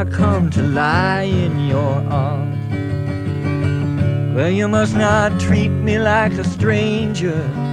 I come to lie in your arms. Well, you must not treat me like a stranger.